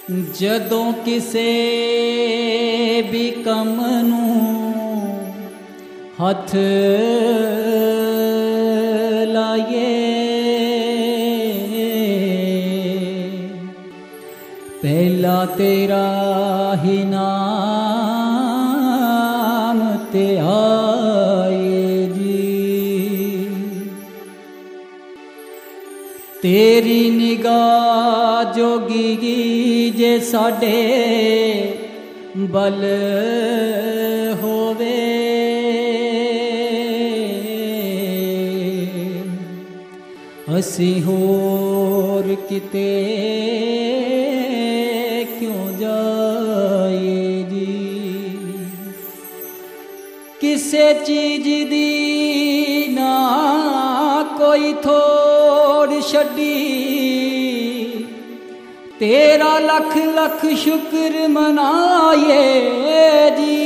जदों किसे भी कम नूं हथ लाए पहला तेरा ही नाम ते आए जी। तेरी निगाह जोगी जे साडे बल होवे असी होर किते क्यों जाए जी। किसे चीज दी ना कोई थोड़ छड़ी तेरा लख लख शुक्र मनाए जी।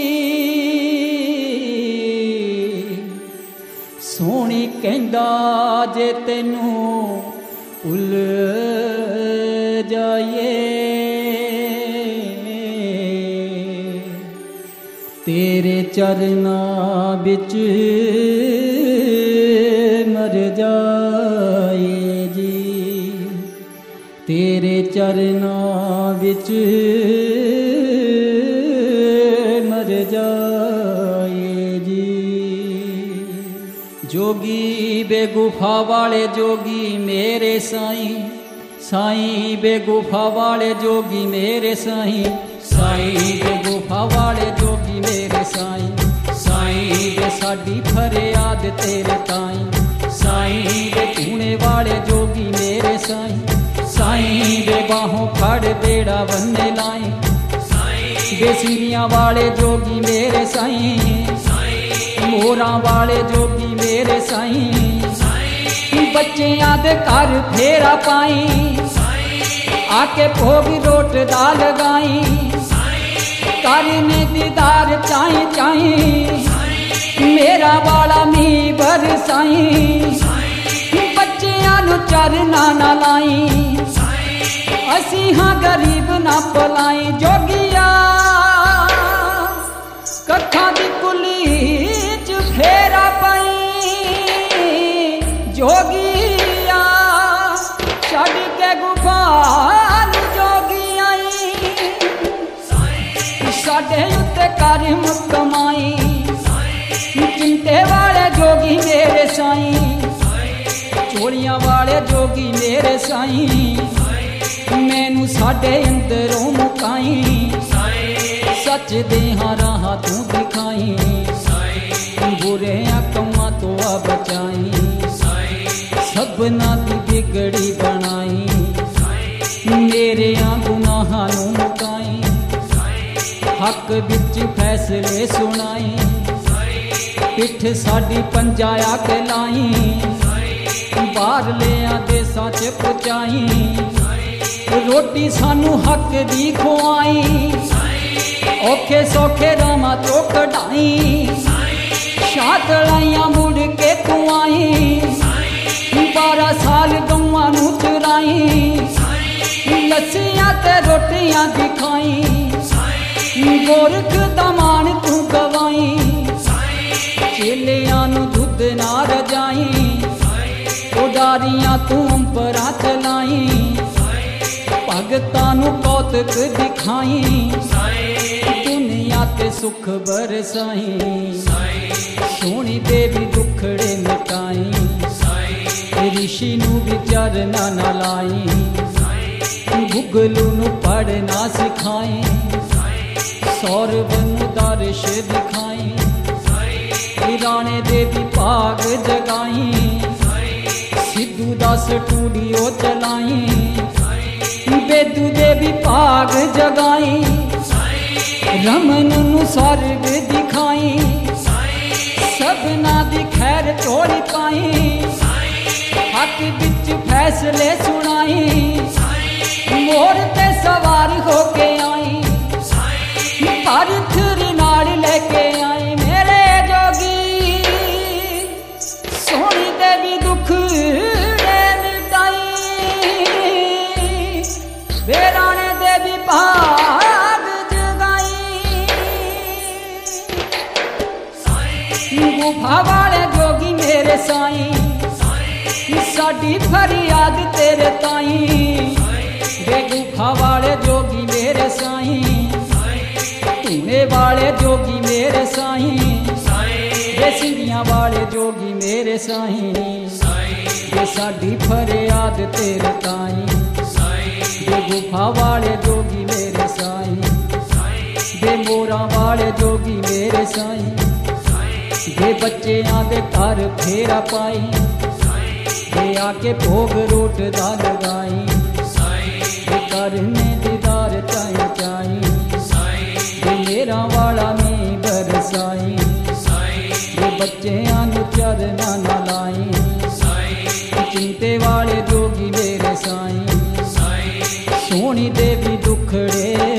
सोनी कहंदा जे तेनू भुल जाए तेरे चरनां बिच मर जाए जी। तेरे चरनां बिच मर जाए जी। जोगी बेगुफा वाले जोगी मेरे साईं, साईं बेगुफा वाले जोगी मेरे साईं, साईं बेगुफा वाले जोगी मेरे साईं, साईं बे साडी फरियाद तेरे ताईं, साईं बे धूने वाले जोगी मेरे साईं, साईं बे बाहों फड़ बेड़ा बन्ने लाई, बे सीरियां वाले जोगी मेरे साईं, मोरां वाले जोगी मेरे साईं, बच्चियां दे घर फेरा पाई आके भोग रोट दा लगाई, करने दीदार चाई चाई मेरा वाला मी बरसाई, बच्चियां नू चरना ना लाई असी हाँ गरीब ना पलाई। जोगिया कथा दी कुली च फेरा पाई जोगिया छड़ के गुफा जोगी आई साडे उत्ते करम कमाई चिंते वाले जोगी मेरे साईं, चोलियां वाले जोगी मेरे साईं, मैनू साडे अंदरों मुकाई सच दे राह तू दिखाई, बुरे कम्मां तो आ बचाई सबना दी बिगड़ी बनाई, मेरे गुनाहां नू मुकाई हक बिच फैसले सुनाई, पिठ साडी पंजाया के लाई बाहर लिया देसां च पहुंचाई, रोटी सानू हक दी खुआई औखे सौखे रामा तो कढ़ाई, शातलाइयां मुड़ के तू आई 12 साल गौवां नू चुराई, लस्सियां ते रोटियां दिखाई गोरख दमान तू गवाई, चेलियां नू दुध ना रजाई उडारियां तू अंपरा चलाई, भगतां नू कौतक दिखाई दुनिया ते सुख बरसाई, सोनी देवी दुखड़े मिटाई ऋषि नू विचार ना लाई, गुगलू नू पढ़ना सिखाई सौरभ नू दर्श दिखाई, राणे देवी भाग जगाई सिद्धू दा स्टूडियो चलाई, बेदू देवी भाग जगाई रमन नू स्वर्ग दिखाई सबना दी खैर चोरी पाई हक बिच फैसले सुनाई मोर ते सवार होके आई पारथर नाल लेके आई मेरे जोगी सोनी देवी दुख मिटाई। देवी भाग जगाई गुफा वाले जोगी मेरे साईं साडी फरियाद तेरे ताईं वे गुफा वाले जोगी मेरे साईं धूने वाले जोगी मेरे साईं वे सिंधियां वाले जोगी मेरे साईं वे साडी फरियाद तेरे ताईं वे गुफा वाले जोगी मेरे साईं वे मोरा वाले जोगी मेरे साईं वे बच्चेआं दे घर फेरा पाई वे आके भोग रोट दा लगाई वे करने दीदार चाई चाई वे मेरा वाला में बरसाई वे बच्चेआं नू चरना ना लाई चिंते वाले जोगी मेरे साईं सोनी देवी दुखड़े